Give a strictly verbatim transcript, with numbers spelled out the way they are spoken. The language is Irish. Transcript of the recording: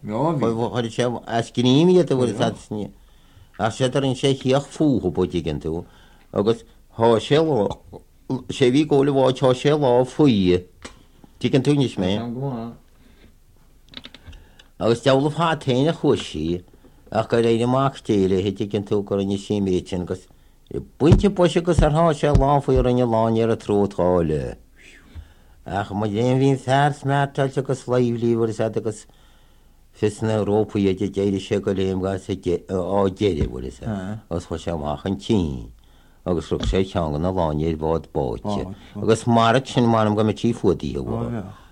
chuir sé ascríimiad a bhfuil saní a séidir an sé chiaach fúcha buitigin tú agus há sé sé bhí ggóla bháid tá sé lá faoí tí an túnis mé agus delah há taine chuisí ach go réidir máachtéile hé an tú go in síméin agus buinte buise agus ar há sé láfaí ar rinne láin ar a trótáile ach mu déon hín fears metal agus leimhlíhar is agus fis na Európaí a déidir sé go léim á déidir bhfuil is agus chu sé amachchan tí agus ru sé teangan na láinéir bhád báite agus mar sin marm go tí fudaí bhil